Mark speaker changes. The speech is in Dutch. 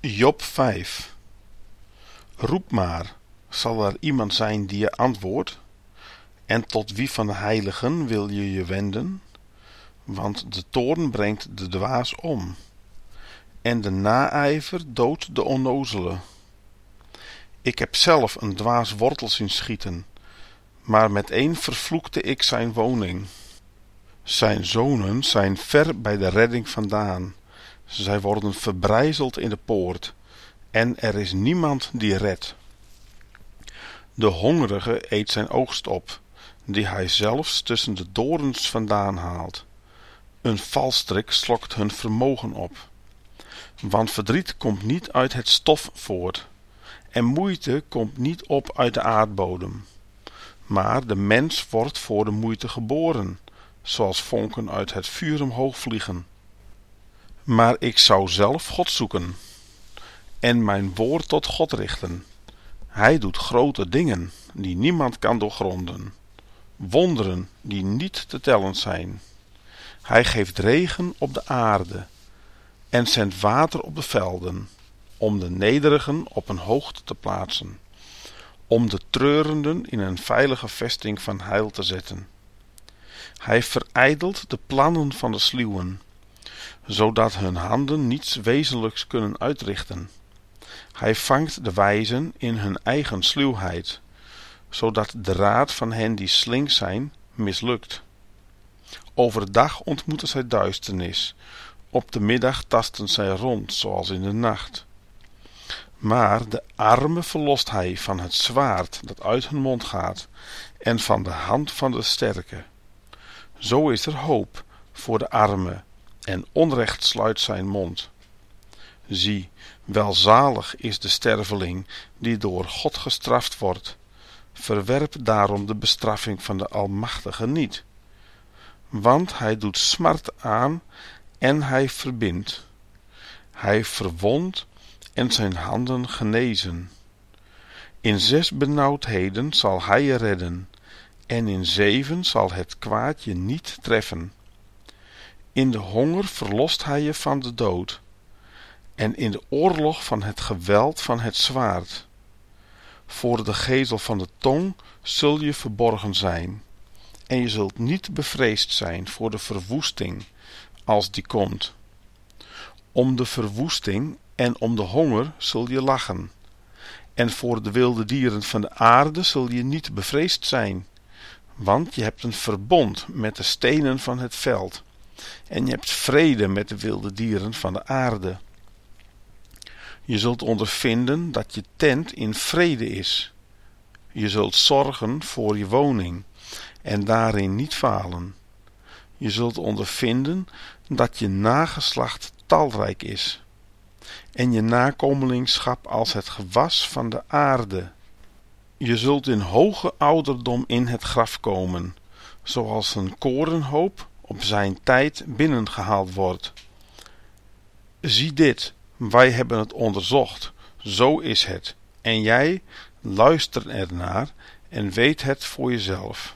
Speaker 1: Job 5. Roep maar, zal er iemand zijn die je antwoordt? En tot wie van de heiligen wil je je wenden? Want de toorn brengt de dwaas om, en de naijver doodt de onnozele. Ik heb zelf een dwaas wortel zien schieten, maar meteen vervloekte ik zijn woning. Zijn zonen zijn ver bij de redding vandaan. Zij worden verbrijzeld in de poort, en er is niemand die redt. De hongerige eet zijn oogst op, die hij zelfs tussen de dorens vandaan haalt. Een valstrik slokt hun vermogen op. Want verdriet komt niet uit het stof voort, en moeite komt niet op uit de aardbodem. Maar de mens wordt voor de moeite geboren, zoals vonken uit het vuur omhoog vliegen. Maar ik zou zelf God zoeken, en mijn woord tot God richten. Hij doet grote dingen, die niemand kan doorgronden. Wonderen, die niet te tellen zijn. Hij geeft regen op de aarde, en zendt water op de velden, om de nederigen op een hoogte te plaatsen, om de treurenden in een veilige vesting van heil te zetten. Hij verijdelt de plannen van de sluwen, zodat hun handen niets wezenlijks kunnen uitrichten. Hij vangt de wijzen in hun eigen sluwheid, zodat de raad van hen die slinks zijn mislukt. Overdag ontmoeten zij duisternis, op de middag tasten zij rond, zoals in de nacht. Maar de armen verlost hij van het zwaard dat uit hun mond gaat, en van de hand van de sterke. Zo is er hoop voor de arme, en onrecht sluit zijn mond. Zie, welzalig is de sterveling die door God gestraft wordt. Verwerp daarom de bestraffing van de Almachtige niet. Want hij doet smart aan en hij verbindt. Hij verwondt en zijn handen genezen. In 6 benauwdheden zal hij je redden, en in 7 zal het kwaad je niet treffen. In de honger verlost hij je van de dood, en in de oorlog van het geweld van het zwaard. Voor de gezel van de tong zul je verborgen zijn, en je zult niet bevreesd zijn voor de verwoesting, als die komt. Om de verwoesting en om de honger zul je lachen, en voor de wilde dieren van de aarde zul je niet bevreesd zijn, want je hebt een verbond met de stenen van het veld, en je hebt vrede met de wilde dieren van de aarde. Je zult ondervinden dat je tent in vrede is. Je zult zorgen voor je woning, en daarin niet falen. Je zult ondervinden dat je nageslacht talrijk is, en je nakomelingschap als het gewas van de aarde. Je zult in hoge ouderdom in het graf komen, zoals een korenhoop op zijn tijd binnengehaald wordt. Zie dit, wij hebben het onderzocht, zo is het, en jij luister ernaar en weet het voor jezelf.